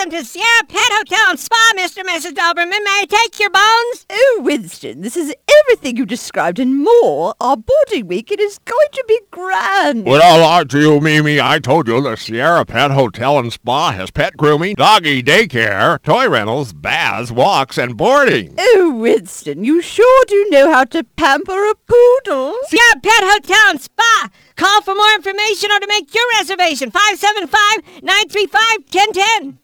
Welcome to Sierra Pet Hotel and Spa, Mr. and Mrs. Doberman. May I take your bones? Oh, Winston, this is everything you described and more. Our boarding week, it is going to be grand. Well, I lied to you, Mimi. I told you the Sierra Pet Hotel and Spa has pet grooming, doggy daycare, toy rentals, baths, walks, and boarding. Oh, Winston, you sure do know how to pamper a poodle. Sierra Pet Hotel and Spa. Call for more information or to make your reservation. 575-935-1010.